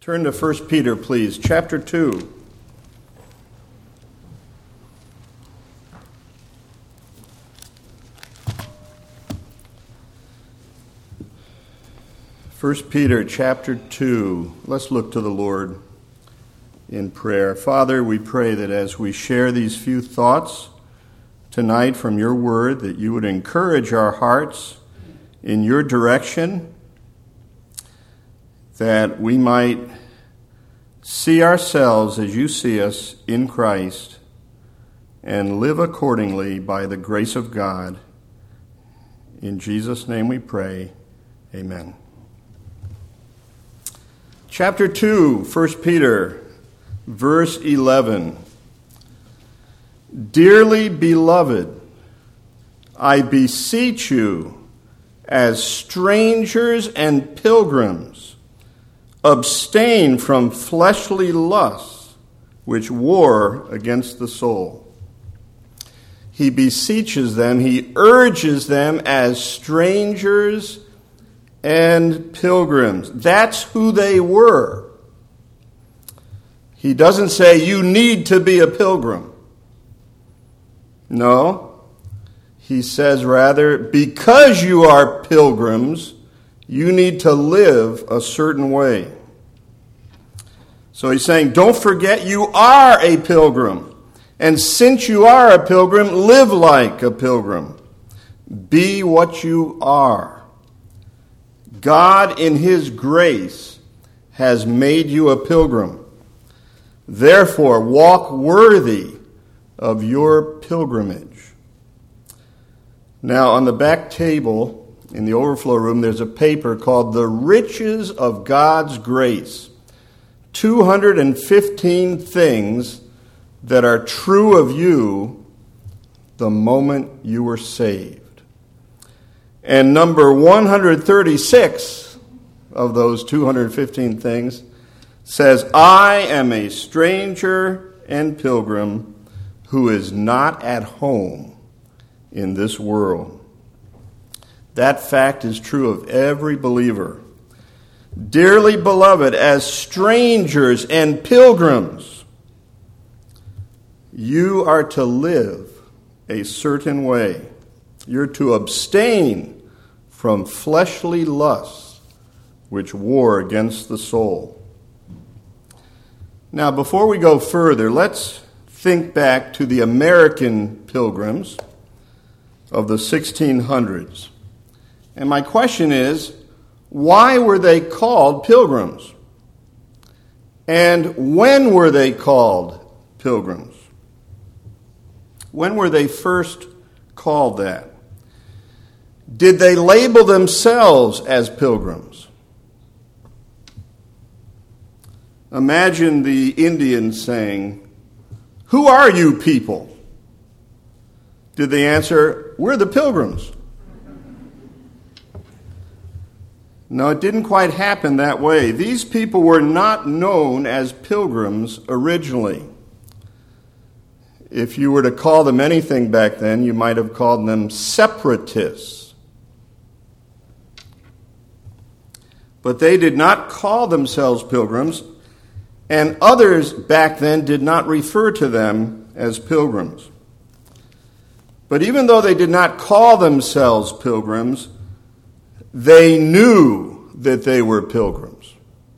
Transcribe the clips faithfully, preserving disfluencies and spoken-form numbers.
Turn to First Peter, please, chapter two. First Peter, chapter two. Let's look to the Lord in prayer. Father, we pray that as we share these few thoughts tonight from your word, that you would encourage our hearts in your direction, that we might see ourselves as you see us in Christ and live accordingly by the grace of God. In Jesus' name we pray. Amen. Chapter two, First Peter, verse eleven. Dearly beloved, I beseech you, as strangers and pilgrims, abstain from fleshly lusts which war against the soul. He beseeches them, he urges them as strangers and pilgrims. That's who they were. He doesn't say you need to be a pilgrim. No. He says rather, because you are pilgrims, you need to live a certain way. So he's saying, don't forget you are a pilgrim. And since you are a pilgrim, live like a pilgrim. Be what you are. God, in his grace, has made you a pilgrim. Therefore, walk worthy of your pilgrimage. Now, on the back table in the overflow room, there's a paper called The Riches of God's Grace. two hundred fifteen things that are true of you the moment you were saved. And number one hundred thirty-six of those two hundred fifteen things says, I am a stranger and pilgrim who is not at home in this world. That fact is true of every believer. Dearly beloved, as strangers and pilgrims, you are to live a certain way. You're to abstain from fleshly lusts which war against the soul. Now, before we go further, let's think back to the American pilgrims of the sixteen hundreds. And my question is, why were they called pilgrims? And when were they called pilgrims? When were they first called that? Did they label themselves as pilgrims? Imagine the Indians saying, who are you people? Did they answer, we're the pilgrims? No, it didn't quite happen that way. These people were not known as pilgrims originally. If you were to call them anything back then, you might have called them separatists. But they did not call themselves pilgrims, and others back then did not refer to them as pilgrims. But even though they did not call themselves pilgrims, they knew that they were pilgrims.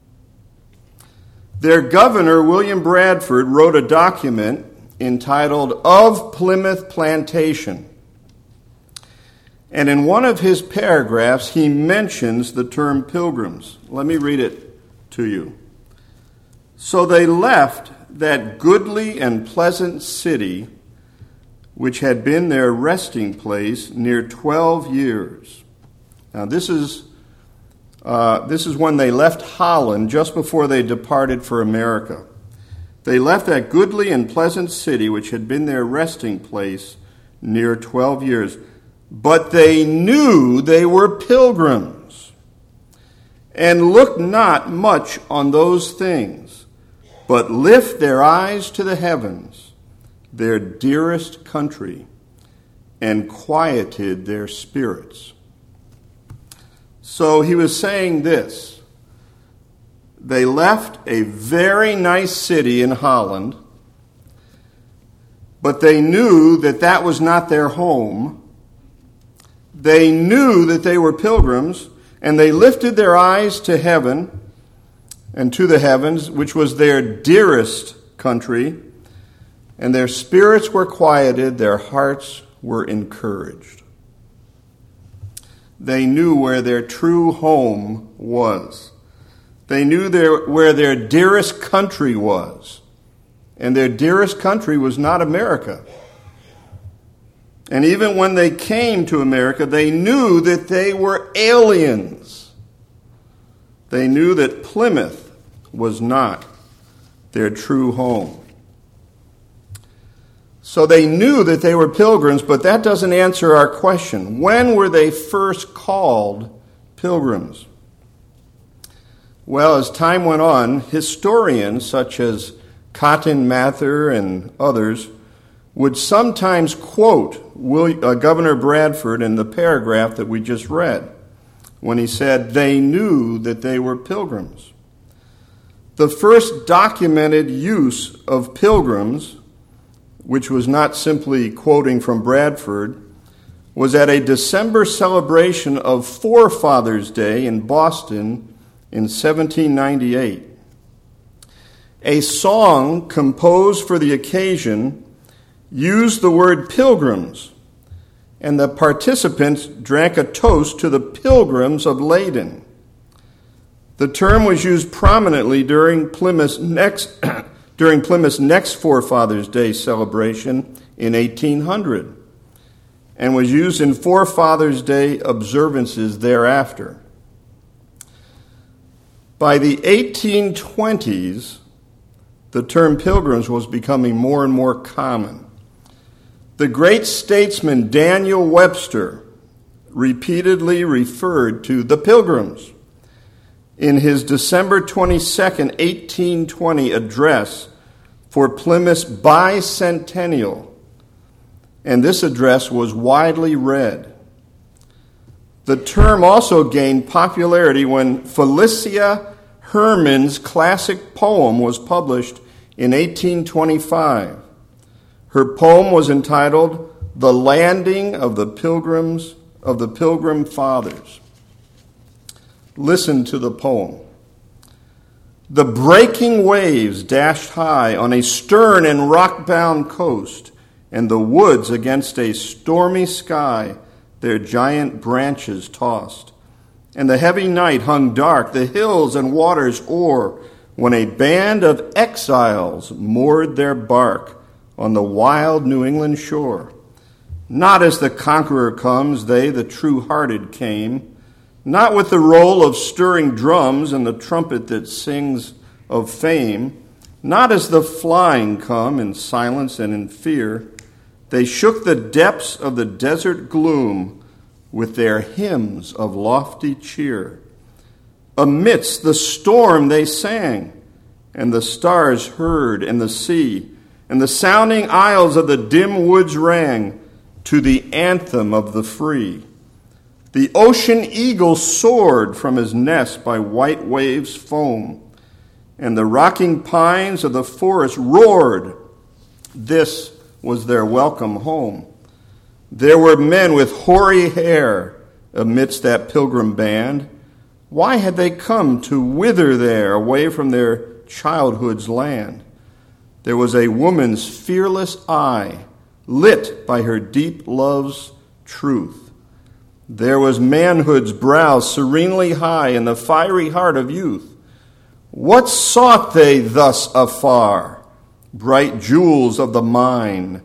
Their governor, William Bradford, wrote a document entitled Of Plymouth Plantation. And in one of his paragraphs, he mentions the term pilgrims. Let me read it to you. So they left that goodly and pleasant city, which had been their resting place near twelve years. Now this is uh, this is when they left Holland, just before they departed for America. They left that goodly and pleasant city, which had been their resting place near twelve years. But they knew they were pilgrims, and looked not much on those things, but lift their eyes to the heavens, their dearest country, and quieted their spirits. So he was saying this: They left a very nice city in Holland, but they knew that that was not their home. They knew that they were pilgrims, and they lifted their eyes to heaven and to the heavens, which was their dearest country, and their spirits were quieted, their hearts were encouraged. They knew where their true home was. They knew their, where their dearest country was. And their dearest country was not America. And even when they came to America, they knew that they were aliens. They knew that Plymouth was not their true home. So they knew that they were pilgrims, but that doesn't answer our question. When were they first called pilgrims? Well, as time went on, historians such as Cotton Mather and others would sometimes quote William, uh, Governor Bradford in the paragraph that we just read, when he said, they knew that they were pilgrims. The first documented use of pilgrims, which was not simply quoting from Bradford, was at a December celebration of Forefathers' Day in Boston in seventeen ninety-eight. A song composed for the occasion used the word pilgrims, and the participants drank a toast to the Pilgrims of Leyden. The term was used prominently during Plymouth's next during Plymouth's next Forefathers' Day celebration in eighteen hundred, and was used in Forefathers' Day observances thereafter. By the eighteen twenties, the term pilgrims was becoming more and more common. The great statesman Daniel Webster repeatedly referred to the pilgrims in his December twenty-second, eighteen twenty address for Plymouth's bicentennial, and this address was widely read. The term also gained popularity when Felicia Herman's classic poem was published in eighteen twenty-five. Her poem was entitled The Landing of the Pilgrims of the Pilgrim Fathers. Listen to the poem. The breaking waves dashed high on a stern and rock-bound coast, and the woods against a stormy sky their giant branches tossed. And the heavy night hung dark, the hills and waters o'er, when a band of exiles moored their bark on the wild New England shore. Not as the conqueror comes, they, the true-hearted, came, not with the roll of stirring drums and the trumpet that sings of fame, not as the flying come in silence and in fear. They shook the depths of the desert gloom with their hymns of lofty cheer. Amidst the storm they sang, and the stars heard, and the sea, and the sounding aisles of the dim woods rang to the anthem of the free. The ocean eagle soared from his nest by white waves' foam, and the rocking pines of the forest roared. This was their welcome home. There were men with hoary hair amidst that pilgrim band. Why had they come to wither there away from their childhood's land? There was a woman's fearless eye, lit by her deep love's truth. There was manhood's brow serenely high in the fiery heart of youth. What sought they thus afar? Bright jewels of the mine.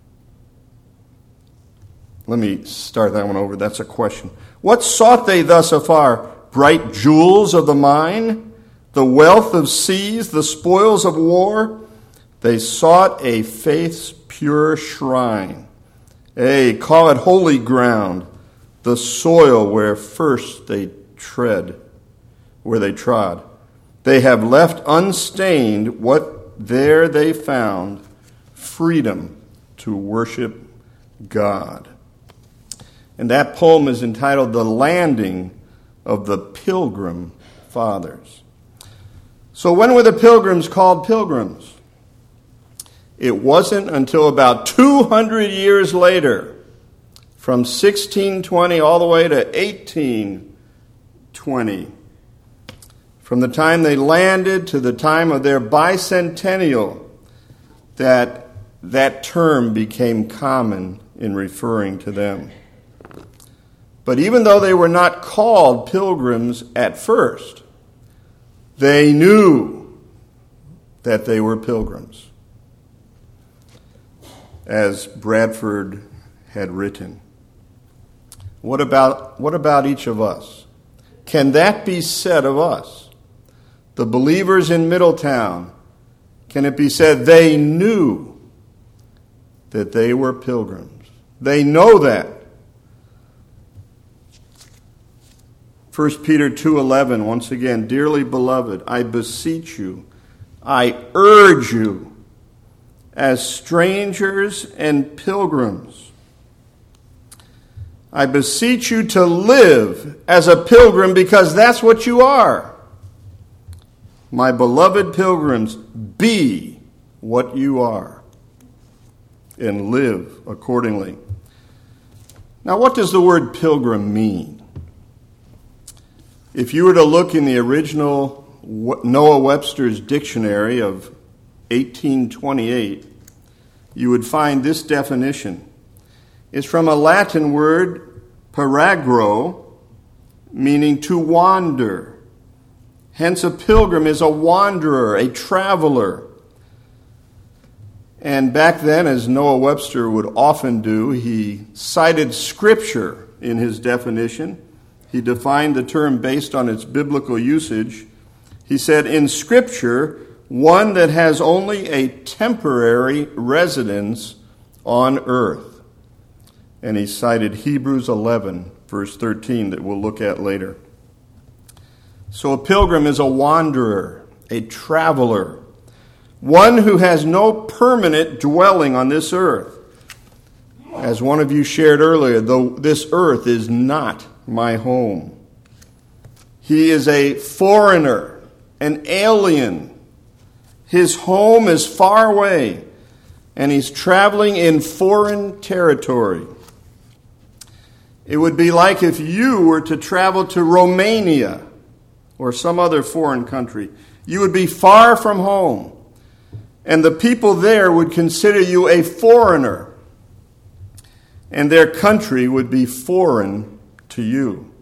Let me start that one over. That's a question. What sought they thus afar? Bright jewels of the mine? The wealth of seas, the spoils of war? They sought a faith's pure shrine. Ay, call it holy ground, the soil where first they tread, where they trod. They have left unstained what there they found, freedom to worship God. And that poem is entitled The Landing of the Pilgrim Fathers. So when were the pilgrims called pilgrims? It wasn't until about two hundred years later, from sixteen twenty all the way to eighteen twenty. From the time they landed to the time of their bicentennial, that that term became common in referring to them. But even though they were not called pilgrims at first, they knew that they were pilgrims, as Bradford had written. What about, what about each of us? Can that be said of us? The believers in Middletown, can it be said they knew that they were pilgrims? They know that. First Peter two eleven, once again, dearly beloved, I beseech you, I urge you, as strangers and pilgrims, I beseech you to live as a pilgrim, because that's what you are. My beloved pilgrims, be what you are and live accordingly. Now, what does the word pilgrim mean? If you were to look in the original Noah Webster's dictionary of eighteen twenty-eight, you would find this definition. It's from a Latin word, peragro, meaning to wander. Hence, a pilgrim is a wanderer, a traveler. And back then, as Noah Webster would often do, he cited Scripture in his definition. He defined the term based on its biblical usage. He said, in Scripture, one that has only a temporary residence on earth. And he cited Hebrews eleven, verse thirteen, that we'll look at later. So a pilgrim is a wanderer, a traveler, one who has no permanent dwelling on this earth. As one of you shared earlier, though this earth is not my home. He is a foreigner, an alien. His home is far away, and he's traveling in foreign territory. It would be like if you were to travel to Romania or some other foreign country. You would be far from home, and the people there would consider you a foreigner, and their country would be foreign to you.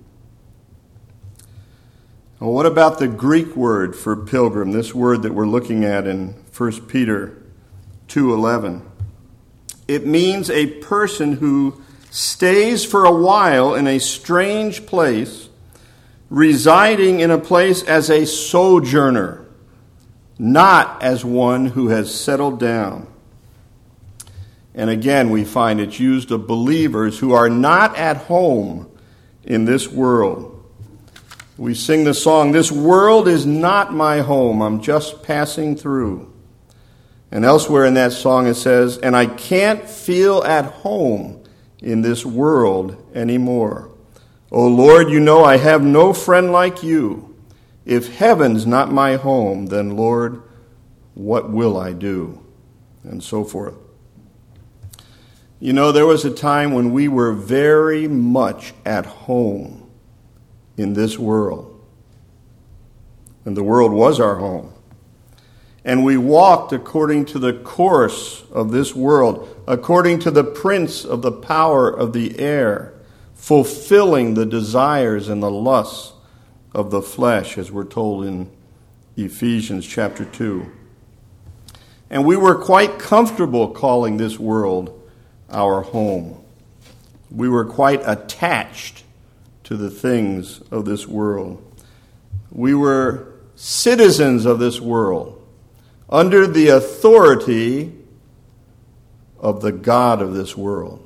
Well, what about the Greek word for pilgrim, this word that we're looking at in First Peter two eleven? It means a person who stays for a while in a strange place, residing in a place as a sojourner, not as one who has settled down. And again, we find it's used of believers who are not at home in this world. We sing the song, this world is not my home, I'm just passing through. And elsewhere in that song it says, and I can't feel at home in this world anymore. O Lord, you know I have no friend like you. If heaven's not my home, then Lord, what will I do? And so forth. You know, there was a time when we were very much at home in this world. And the world was our home. And we walked according to the course of this world, according to the prince of the power of the air, fulfilling the desires and the lusts of the flesh, as we're told in Ephesians chapter two. And we were quite comfortable calling this world our home. We were quite attached to the things of this world. We were citizens of this world, under the authority of the God of this world.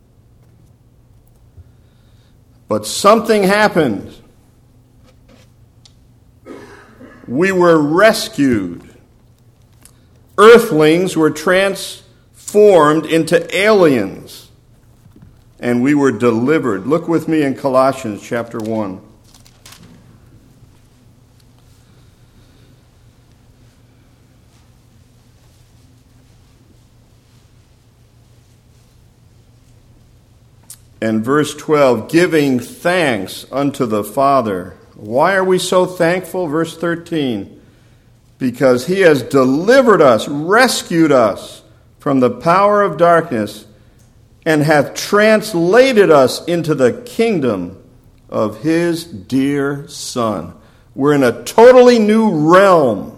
But something happened. We were rescued. Earthlings were transformed into aliens, and we were delivered. Look with me in Colossians chapter one. And verse twelve, giving thanks unto the Father. Why are we so thankful? Verse thirteen, because he has delivered us, rescued us from the power of darkness, and hath translated us into the kingdom of his dear Son. We're in a totally new realm.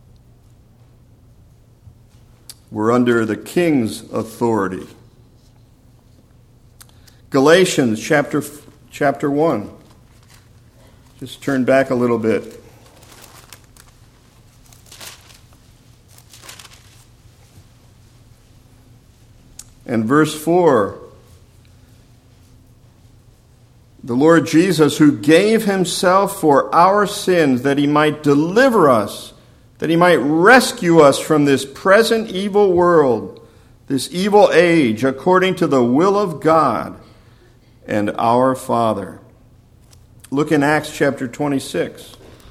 We're under the King's authority. Galatians chapter chapter one. Just turn back a little bit. And verse four. The Lord Jesus, who gave himself for our sins, that he might deliver us, that he might rescue us from this present evil world, this evil age, according to the will of God and our Father. Look in Acts chapter twenty-six.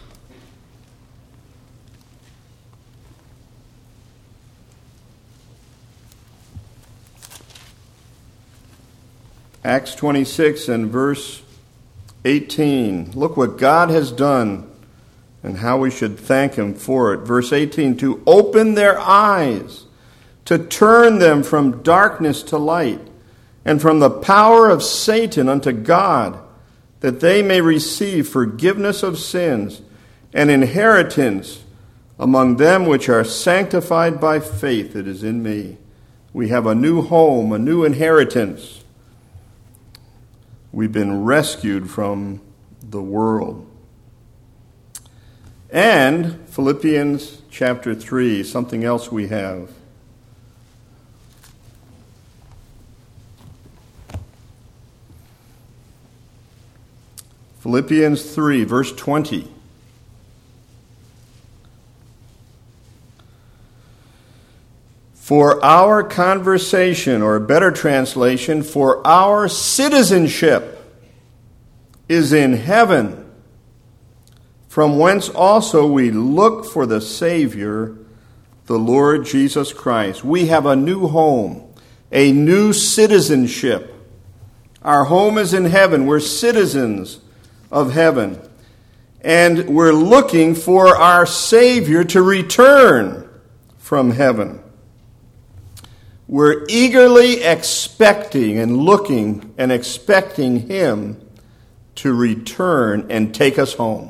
Acts twenty-six and verse eighteen. Look what God has done and how we should thank him for it. Verse eighteen, to open their eyes, to turn them from darkness to light, and from the power of Satan unto God, that they may receive forgiveness of sins and inheritance among them which are sanctified by faith that is in me. We have a new home, a new inheritance. We've been rescued from the world. And Philippians chapter three, something else we have. Philippians three, verse twenty. For our conversation, or a better translation, for our citizenship is in heaven, from whence also we look for the Savior, the Lord Jesus Christ. We have a new home, a new citizenship. Our home is in heaven. We're citizens of heaven. And we're looking for our Savior to return from heaven. We're eagerly expecting and looking and expecting him to return and take us home.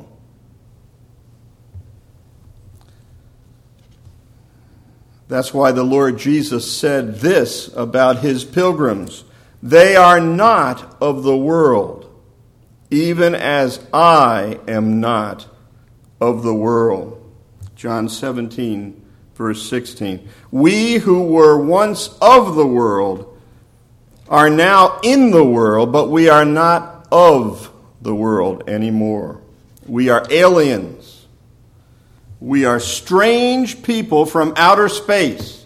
That's why the Lord Jesus said this about his pilgrims. They are not of the world, even as I am not of the world. John seventeen, verse sixteen. We who were once of the world are now in the world, but we are not of the world anymore. We are aliens. We are strange people from outer space.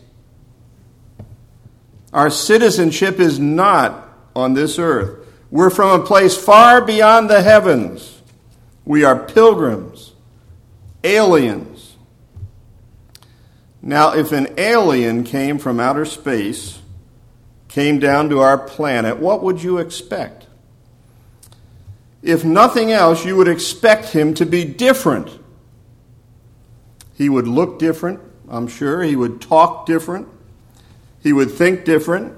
Our citizenship is not on this earth. We're from a place far beyond the heavens. We are pilgrims, aliens. Now, if an alien came from outer space, came down to our planet, what would you expect? If nothing else, you would expect him to be different. He would look different, I'm sure. He would talk different. He would think different.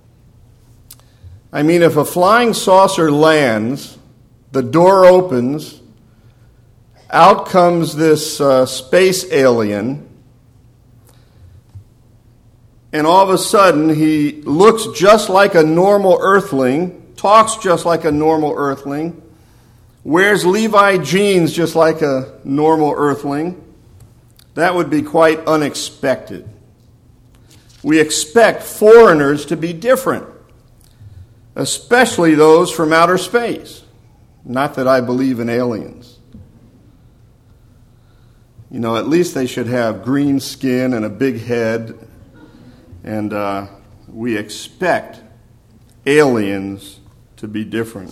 I mean, if a flying saucer lands, the door opens, out comes this uh, space alien, and all of a sudden he looks just like a normal earthling, talks just like a normal earthling, wears Levi jeans just like a normal earthling. That would be quite unexpected. We expect foreigners to be different, especially those from outer space. Not that I believe in aliens. You know, at least they should have green skin and a big head. And uh, we expect aliens to be different.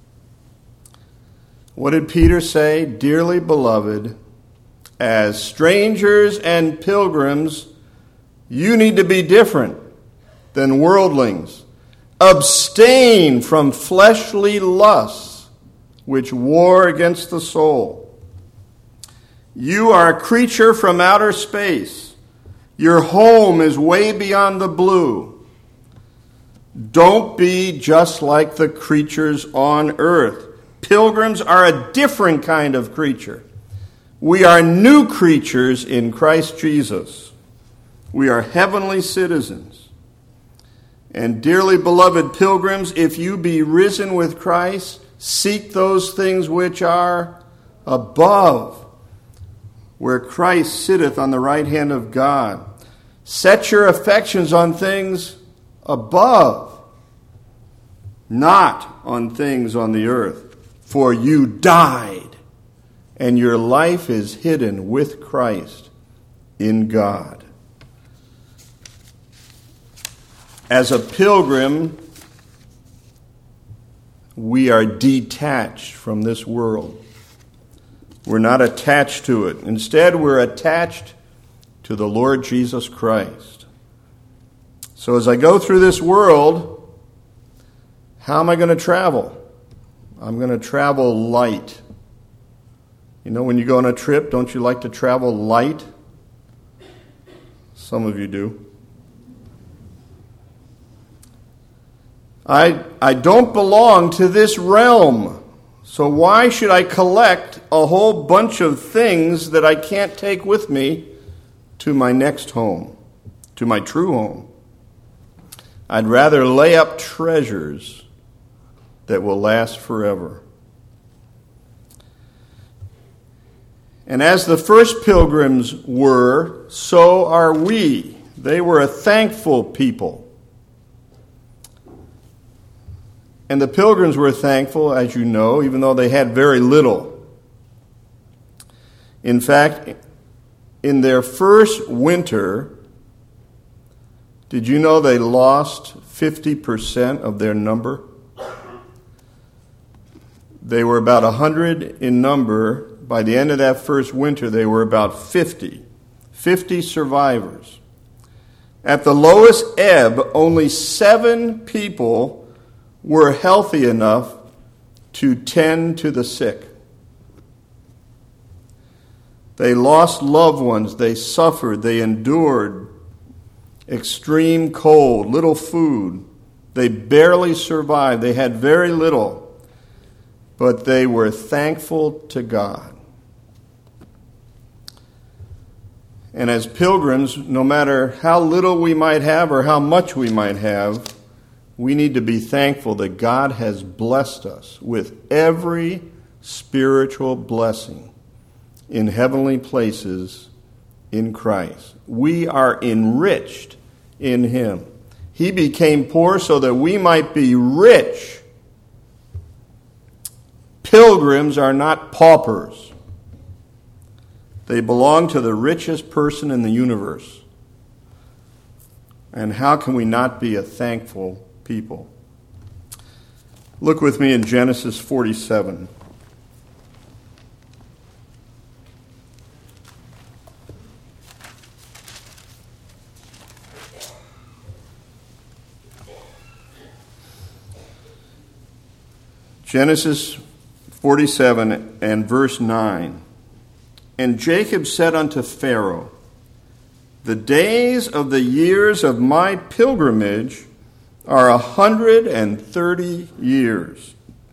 What did Peter say? Dearly beloved, as strangers and pilgrims, you need to be different than worldlings, Abstain from fleshly lusts, which war against the soul. You are a creature from outer space. Your home is way beyond the blue. Don't be just like the creatures on earth. Pilgrims are a different kind of creature. We are new creatures in Christ Jesus. We are heavenly citizens. And dearly beloved pilgrims, if you be risen with Christ, seek those things which are above, where Christ sitteth on the right hand of God. Set your affections on things above, not on things on the earth. For you died, and your life is hidden with Christ in God. As a pilgrim, we are detached from this world. We're not attached to it. Instead, we're attached to the Lord Jesus Christ. So as I go through this world, how am I going to travel? I'm going to travel light. You know, when you go on a trip, don't you like to travel light? Some of you do. I, I don't belong to this realm, so why should I collect a whole bunch of things that I can't take with me to my next home, to my true home? I'd rather lay up treasures that will last forever. And as the first pilgrims were, so are we. They were a thankful people. And the pilgrims were thankful, as you know, even though they had very little. In fact, in their first winter, did you know they lost fifty percent of their number? They were about one hundred in number. By the end of that first winter, they were about fifty. fifty survivors. At the lowest ebb, only seven people were healthy enough to tend to the sick. They lost loved ones. They suffered. They endured extreme cold, little food. They barely survived. They had very little. But they were thankful to God. And as pilgrims, no matter how little we might have or how much we might have, we need to be thankful that God has blessed us with every spiritual blessing in heavenly places in Christ. We are enriched in Him. He became poor so that we might be rich. Pilgrims are not paupers. They belong to the richest person in the universe. And how can we not be a thankful people? Look with me in Genesis forty-seven. Genesis forty-seven and verse nine. And Jacob said unto Pharaoh, the days of the years of my pilgrimage are a hundred and thirty years.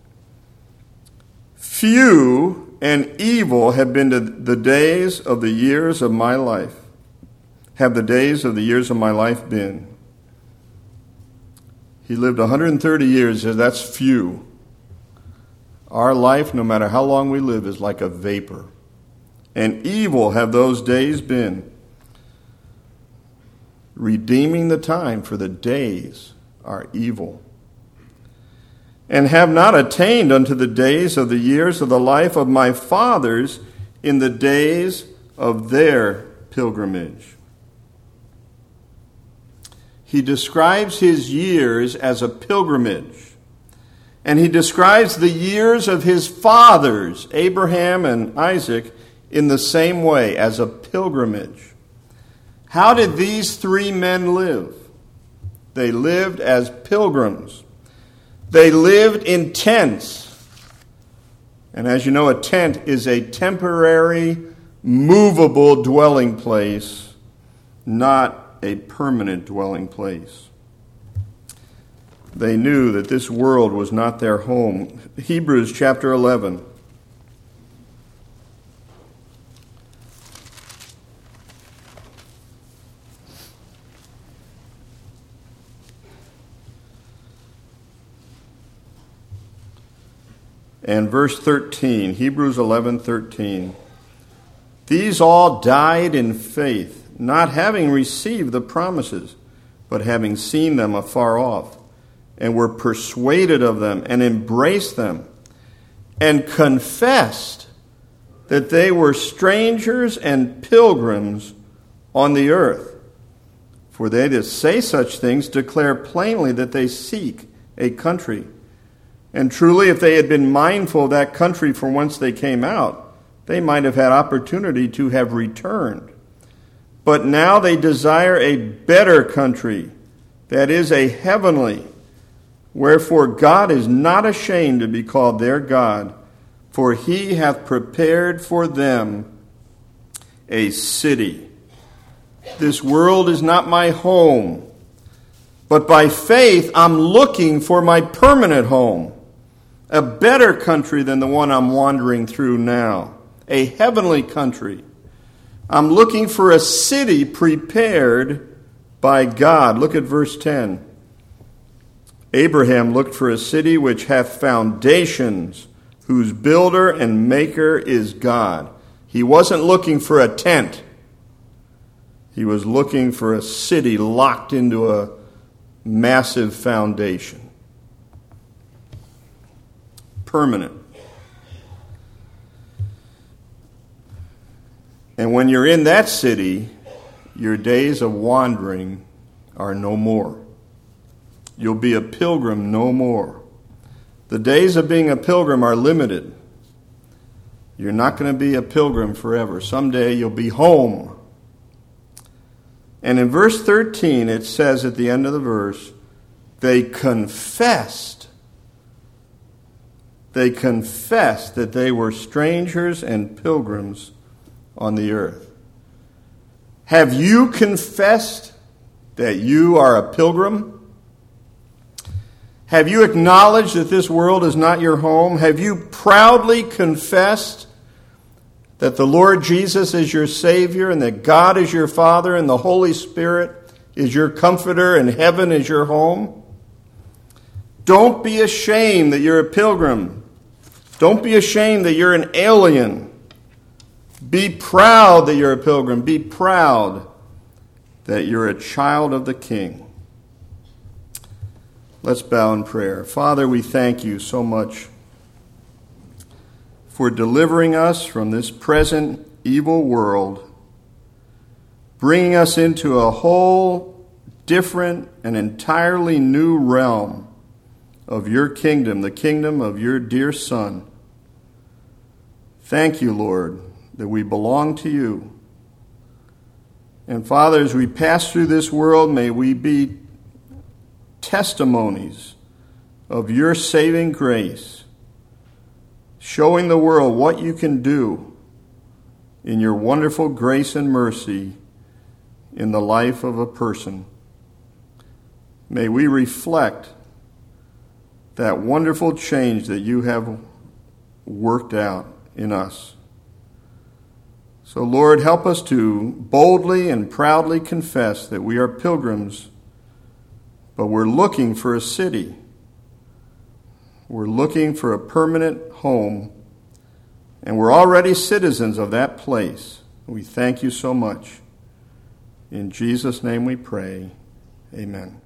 Few and evil have been the days of the years of my life. Have the days of the years of my life been? He lived one hundred thirty years. That's few. Our life, no matter how long we live, is like a vapor. And evil have those days been. Redeeming the time, for the days are evil. And have not attained unto the days of the years of the life of my fathers in the days of their pilgrimage. He describes his years as a pilgrimage. And he describes the years of his fathers, Abraham and Isaac, in the same way, as a pilgrimage. How did these three men live? They lived as pilgrims. They lived in tents. And as you know, a tent is a temporary, movable dwelling place, not a permanent dwelling place. They knew that this world was not their home. Hebrews chapter eleven. And verse thirteen, Hebrews eleven thirteen. These all died in faith, not having received the promises, but having seen them afar off, and were persuaded of them, and embraced them, and confessed that they were strangers and pilgrims on the earth. For they that say such things declare plainly that they seek a country. And truly, if they had been mindful of that country from whence they came out, they might have had opportunity to have returned. But now they desire a better country, that is, a heavenly. Wherefore God is not ashamed to be called their God, for he hath prepared for them a city. This world is not my home, but by faith I'm looking for my permanent home. A better country than the one I'm wandering through now. A heavenly country. I'm looking for a city prepared by God. Look at verse ten. Abraham looked for a city which hath foundations, whose builder and maker is God. He wasn't looking for a tent. He was looking for a city locked into a massive foundation. Permanent. And when you're in that city, your days of wandering are no more. You'll be a pilgrim no more. The days of being a pilgrim are limited. You're not going to be a pilgrim forever. Someday you'll be home. And in verse thirteen, it says at the end of the verse, they confessed. They confessed that they were strangers and pilgrims on the earth. Have you confessed that you are a pilgrim? Have you acknowledged that this world is not your home? Have you proudly confessed that the Lord Jesus is your Savior and that God is your Father and the Holy Spirit is your comforter and heaven is your home? Don't be ashamed that you're a pilgrim. Don't be ashamed that you're an alien. Be proud that you're a pilgrim. Be proud that you're a child of the King. Let's bow in prayer. Father, we thank you so much for delivering us from this present evil world, bringing us into a whole different and entirely new realm of your kingdom, the kingdom of your dear Son. Thank you, Lord, that we belong to you. And Father, as we pass through this world, may we be testimonies of your saving grace, showing the world what you can do in your wonderful grace and mercy in the life of a person. May we reflect that wonderful change that you have worked out in us. So, Lord, help us to boldly and proudly confess that we are pilgrims, but we're looking for a city. We're looking for a permanent home, and we're already citizens of that place. We thank you so much. In Jesus' name we pray. Amen.